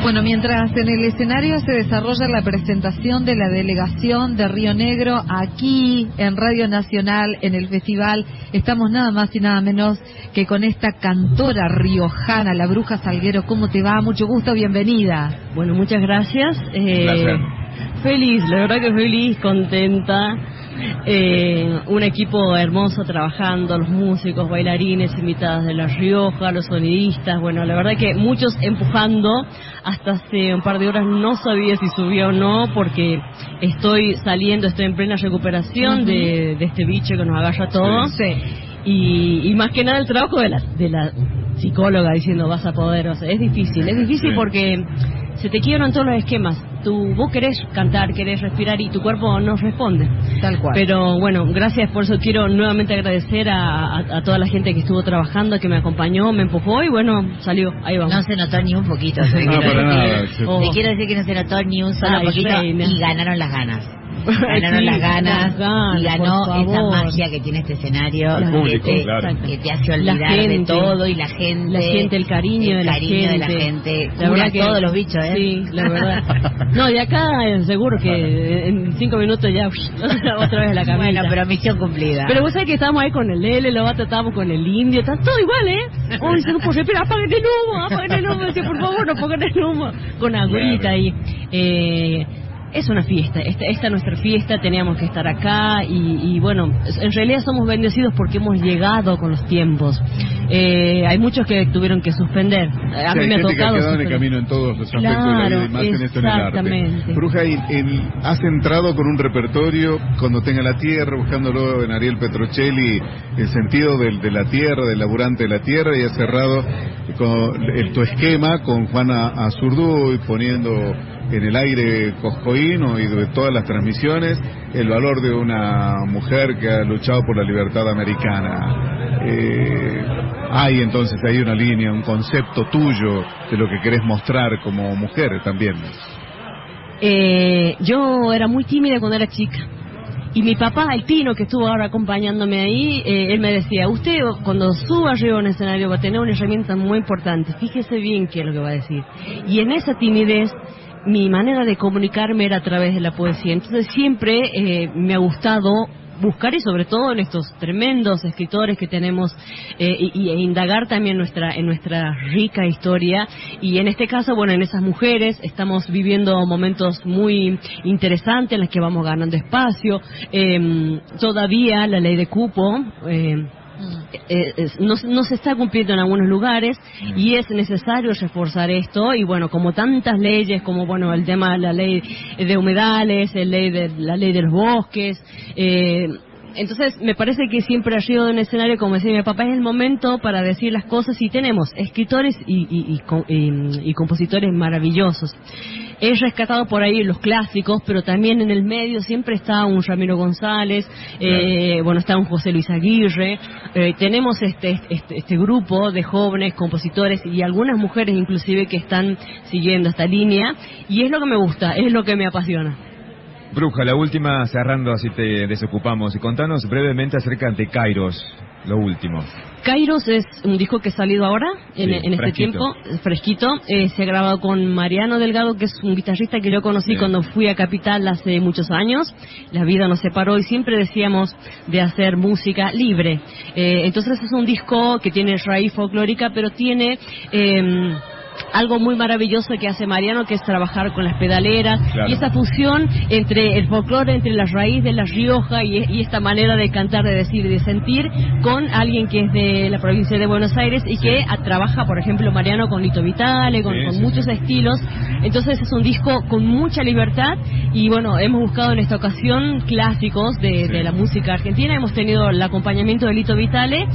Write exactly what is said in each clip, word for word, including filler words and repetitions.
Bueno, mientras en el escenario se desarrolla la presentación de la delegación de Río Negro aquí en Radio Nacional, en el festival, estamos nada más y nada menos que con esta cantora riojana, la Bruja Salguero. ¿Cómo te va? Mucho gusto, bienvenida. Bueno, muchas gracias. Eh, feliz, la verdad que feliz, contenta. Eh, un equipo hermoso trabajando, los músicos, bailarines, invitadas de La Rioja, los sonidistas, bueno, la verdad que muchos empujando. Hasta hace un par de horas no sabía si subía o no, porque estoy saliendo, estoy en plena recuperación uh-huh. de, de este bicho que nos agarra a todos. Sí. Y, y más que nada el trabajo de la, de la psicóloga diciendo vas a poder, o sea, es difícil, es difícil sí. porque se te quiebran todos los esquemas. Tú, vos querés cantar, querés respirar y tu cuerpo no responde. Tal cual. Pero bueno, gracias, por eso quiero nuevamente agradecer a, a, a toda la gente que estuvo trabajando, que me acompañó, me empujó y bueno, salió, ahí vamos. No se notó ni un poquito. No, no, para nada. Oh. Te quiero decir que no se notó ni un solo Ay, poquito reina. Y ganaron las ganas. Ganaron sí, las, ganas, las ganas y ganó esa magia que tiene este escenario, el público, que, te, claro. que te hace olvidar gente, de todo y la gente, la gente, el cariño, el de, la cariño gente. de la gente, la verdad que todos los bichos, ¿eh? Sí, la verdad. No, de acá seguro que en cinco minutos ya otra vez a la camita. Bueno, pero misión cumplida. Pero vos sabés que estábamos ahí con el L, lo estábamos con el Indio, está todo igual, ¿eh? Oh, dice, no puedo respirar, apaguen el humo, apaguen el humo, dice, por favor, no apaguen el humo. Con agüita ahí. Eh... Es una fiesta, esta, esta es nuestra fiesta, teníamos que estar acá y, y bueno, en realidad somos bendecidos porque hemos llegado con los tiempos. Eh, hay muchos que tuvieron que suspender, a sí, mí me ha tocado que ha en el camino en todos los aspectos claro, de la vida, y más en esto en el arte. Bruja, y, el, has entrado con un repertorio, Cuando tenga la tierra, buscándolo en Ariel Petrocelli, el sentido del, de la tierra, del laburante de la tierra, y has cerrado con el, tu esquema con Juana Azurduy, poniendo en el aire coscoíno y de todas las transmisiones el valor de una mujer que ha luchado por la libertad americana. Eh, hay entonces ahí una línea, un concepto tuyo de lo que querés mostrar como mujer también. Eh, yo era muy tímida cuando era chica. Y mi papá, el Tino, que estuvo ahora acompañándome ahí, eh, él me decía, usted cuando suba arriba a un escenario va a tener una herramienta muy importante, fíjese bien qué es lo que va a decir. Y en esa timidez, mi manera de comunicarme era a través de la poesía. Entonces siempre eh, me ha gustado buscar, y sobre todo en estos tremendos escritores que tenemos, eh, y, y indagar también nuestra, en nuestra rica historia. Y en este caso, bueno, en esas mujeres estamos viviendo momentos muy interesantes en los que vamos ganando espacio. Eh, todavía la ley de cupo Eh, Eh, eh, no, no se está cumpliendo en algunos lugares y es necesario reforzar esto. Y bueno, como tantas leyes, como bueno el tema de la ley de humedales, el ley de, la ley de los bosques, eh, entonces me parece que siempre arriba de un escenario, como decía mi papá, es el momento para decir las cosas, y tenemos escritores y, y, y, y, y compositores maravillosos. He rescatado por ahí los clásicos, pero también en el medio siempre está un Ramiro González, eh, claro. bueno, está un José Luis Aguirre, eh, tenemos este, este, este grupo de jóvenes compositores y algunas mujeres inclusive que están siguiendo esta línea, y es lo que me gusta, es lo que me apasiona. Bruja, la última, cerrando, así te desocupamos, y contanos brevemente acerca de Kairos, lo último. Kairos es un disco que ha salido ahora, en, sí, en este fresquito. tiempo, fresquito. Eh, se ha grabado con Mariano Delgado, que es un guitarrista que yo conocí sí. cuando fui a Capital hace muchos años. La vida nos separó y siempre decíamos de hacer música libre. Eh, entonces es un disco que tiene raíz folclórica, pero tiene Eh, algo muy maravilloso que hace Mariano, que es trabajar con las pedaleras, claro. y esa fusión entre el folclore, entre la raíz de La Rioja y, y esta manera de cantar, de decir y de sentir, con alguien que es de la provincia de Buenos Aires y sí. que a, trabaja, por ejemplo, Mariano con Lito Vitale, con, sí, con sí, muchos sí. estilos. Entonces es un disco con mucha libertad y bueno, hemos buscado en esta ocasión clásicos de, sí. de la música argentina. Hemos tenido el acompañamiento de Lito Vitale,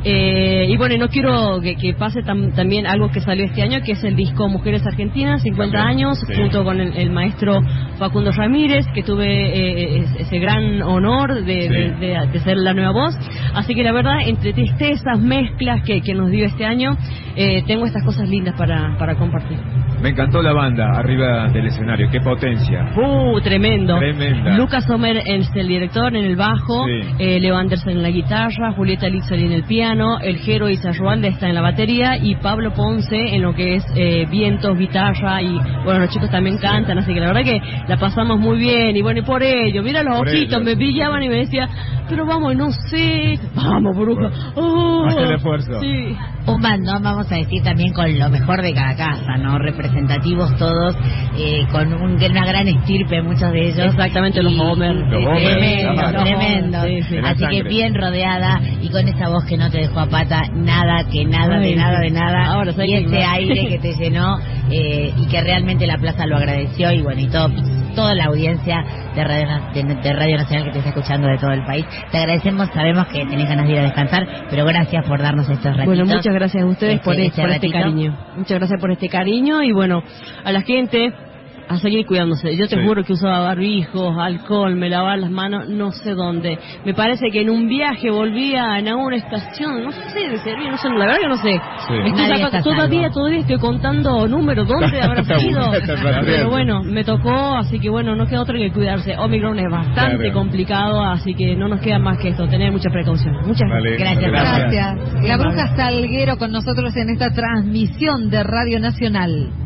eh, y bueno, y no quiero que, que pase tam, también algo que salió este año, que es el disco Mujeres Argentinas, cincuenta años, sí. junto con el, el maestro Facundo Ramírez, que tuve eh, ese gran honor de, sí. de, de, de ser la nueva voz. Así que la verdad, entre tristezas, mezclas que, que nos dio este año, eh, tengo estas cosas lindas para, para compartir. Me encantó la banda arriba del escenario, qué potencia. Uh, tremendo. Tremenda. Lucas Sommer es el director en el bajo, sí. eh, Leo Anderson en la guitarra, Julieta Lixoli en el piano, el Jero Izarrualde está en la batería y Pablo Ponce en lo que es eh, vientos, guitarra y bueno, los chicos también cantan, así que la verdad que la pasamos muy bien y bueno, y por ello, mira los por ojitos, ellos. Me brillaban y me decía, pero vamos, no sé, vamos, bruja. Oh, Haz el esfuerzo. Sí. Un bandón, vamos a decir, también con lo mejor de cada casa, ¿no? Representativos todos, eh, con un, una gran estirpe, muchos de ellos. Exactamente, y, los Homer. Los Homer. Tremendo, tremendo. Sí, sí. Así que bien rodeada y con esa voz que no te dejó a pata, nada, que nada, Ay, de nada, de nada. Ahora, y ese aire que te llenó eh, y que realmente la plaza lo agradeció y bueno, y todo, toda la audiencia de Radio, de, de Radio Nacional que te está escuchando de todo el país. Te agradecemos, sabemos que tenés ganas de ir a descansar, pero gracias por darnos estos ratitos. Bueno, muchas gracias a ustedes este, por, este, por este cariño. Muchas gracias por este cariño y bueno, a la gente a seguir cuidándose. Yo te sí. juro que usaba barbijos, alcohol, me lavaba las manos, no sé dónde. Me parece que en un viaje volvía en alguna estación, no sé, de servir, no sé, la verdad que no sé. Sí. Estoy sacando, todavía, todavía estoy contando números, ¿dónde habrá sido? Pero bueno, me tocó, así que bueno, no queda otra que cuidarse. Omicron es bastante claro. complicado, así que no nos queda más que esto, tener mucha precaución. Muchas vale, gracias. Gracias. gracias. La Bruja Salguero con nosotros en esta transmisión de Radio Nacional.